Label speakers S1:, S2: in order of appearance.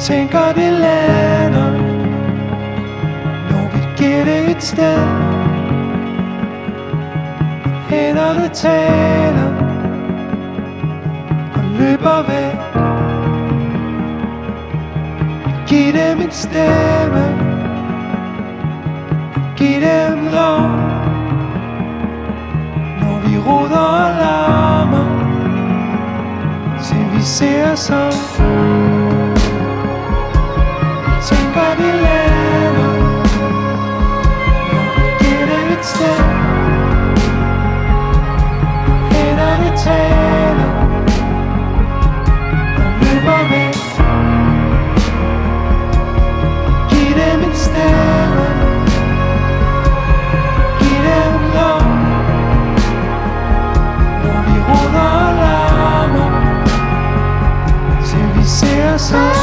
S1: tænker det lander, når vi giver det et sted. Hænderne taler og løber væk. Giv dem en stemme, giv dem lov, når vi roder og larmer, til vi ser som. Tænker det lander, når vi giver dem et sted. Hænderne taler og løber væk. Giv dem en stemme, giv dem lov, når vi roder og larmer, til vi ser os.